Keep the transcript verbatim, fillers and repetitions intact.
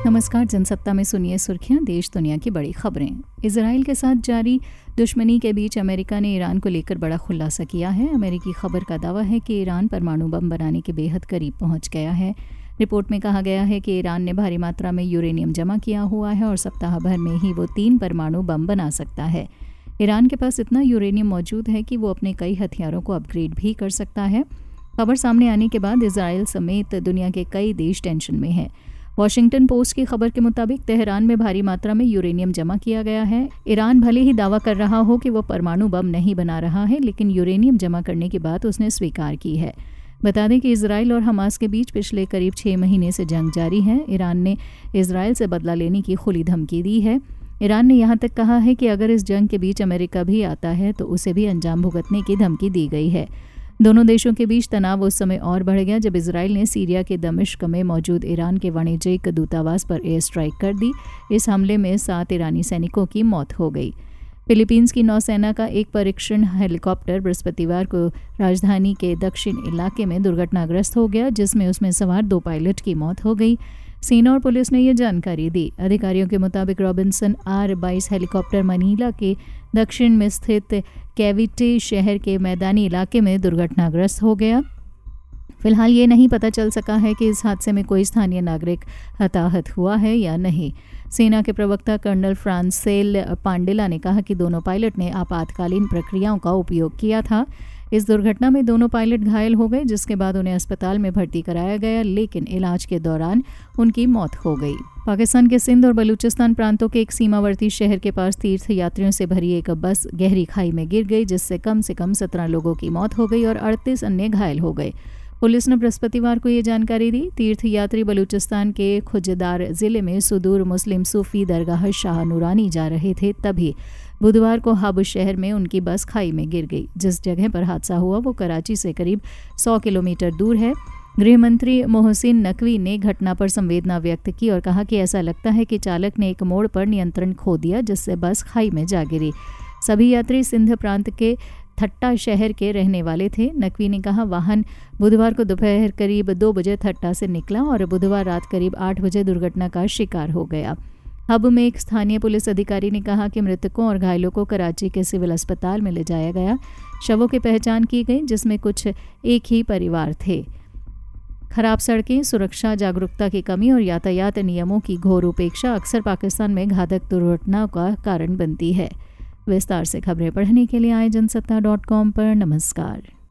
नमस्कार। जनसत्ता में सुनिए सुर्खियां, देश दुनिया की बड़ी खबरें। इजराइल के साथ जारी दुश्मनी के बीच अमेरिका ने ईरान को लेकर बड़ा खुलासा किया है। अमेरिकी खबर का दावा है कि ईरान परमाणु बम बनाने के बेहद करीब पहुंच गया है। रिपोर्ट में कहा गया है कि ईरान ने भारी मात्रा में यूरेनियम जमा किया हुआ है और सप्ताह भर में ही वो तीन परमाणु बम बना सकता है। ईरान के पास इतना यूरेनियम मौजूद है कि वो अपने कई हथियारों को अपग्रेड भी कर सकता है। खबर सामने आने के बाद इजराइल समेत दुनिया के कई देश टेंशन में हैं। वॉशिंगटन पोस्ट की खबर के मुताबिक तेहरान में भारी मात्रा में यूरेनियम जमा किया गया है। ईरान भले ही दावा कर रहा हो कि वो परमाणु बम नहीं बना रहा है, लेकिन यूरेनियम जमा करने की बात उसने स्वीकार की है। बता दें कि इजराइल और हमास के बीच पिछले करीब छः महीने से जंग जारी है। ईरान ने इजराइल से बदला लेने की खुली धमकी दी है। ईरान ने यहाँ तक कहा है कि अगर इस जंग के बीच अमेरिका भी आता है तो उसे भी अंजाम भुगतने की धमकी दी गई है। दोनों देशों के बीच तनाव उस समय और बढ़ गया जब इजराइल ने सीरिया के दमिश्क में मौजूद ईरान के वाणिज्यिक दूतावास पर एयर स्ट्राइक कर दी। इस हमले में सात ईरानी सैनिकों की मौत हो गई। फिलीपींस की नौसेना का एक परीक्षण हेलीकॉप्टर बृहस्पतिवार को राजधानी के दक्षिण इलाके में दुर्घटनाग्रस्त हो गया, जिसमें उसमें सवार दो पायलट की मौत हो गई। सेना और पुलिस ने यह जानकारी दी। अधिकारियों के मुताबिक रॉबिन्सन आर बाईस हेलीकॉप्टर मनीला के दक्षिण में स्थित कैविटे शहर के मैदानी इलाके में दुर्घटनाग्रस्त हो गया। फिलहाल ये नहीं पता चल सका है कि इस हादसे में कोई स्थानीय नागरिक हताहत हुआ है या नहीं। सेना के प्रवक्ता कर्नल फ्रांसेल पांडेला ने कहा कि दोनों पायलट ने आपातकालीन प्रक्रियाओं का उपयोग किया था। इस दुर्घटना में दोनों पायलट घायल हो गए, जिसके बाद उन्हें अस्पताल में भर्ती कराया गया, लेकिन इलाज के दौरान उनकी मौत हो गई। पाकिस्तान के सिंध और बलूचिस्तान प्रांतों के एक सीमावर्ती शहर के पास तीर्थ यात्रियों से भरी एक बस गहरी खाई में गिर गई, जिससे कम से कम सत्रह लोगों की मौत हो गई और अड़तीस अन्य घायल हो गए। पुलिस ने बृहस्पतिवार को ये जानकारी दी। तीर्थ यात्री बलूचिस्तान के खुजदार जिले में सुदूर मुस्लिम सूफी दरगाह शाह नूरानी जा रहे थे, तभी बुधवार को हब शहर में उनकी बस खाई में गिर गई। जिस जगह पर हादसा हुआ वो कराची से करीब सौ किलोमीटर दूर है। गृह मंत्री मोहसिन नकवी ने घटना पर संवेदना व्यक्त की और कहा कि ऐसा लगता है कि चालक ने एक मोड़ पर नियंत्रण खो दिया, जिससे बस खाई में जा गिरी। सभी यात्री सिंध प्रांत के थट्टा शहर के रहने वाले थे। नकवी ने कहा, वाहन बुधवार को दोपहर करीब दो बजे थट्टा से निकला और बुधवार रात करीब आठ बजे दुर्घटना का शिकार हो गया। हब में एक स्थानीय पुलिस अधिकारी ने कहा कि मृतकों और घायलों को कराची के सिविल अस्पताल में ले जाया गया। शवों की पहचान की गई, जिसमें कुछ एक ही परिवार थे। खराब सड़कें, सुरक्षा जागरूकता की कमी और यातायात नियमों की घोर उपेक्षा अक्सर पाकिस्तान में घातक दुर्घटनाओं का कारण बनती है। विस्तार से खबरें पढ़ने के लिए आए जनसत्ता डॉट कॉम पर। नमस्कार।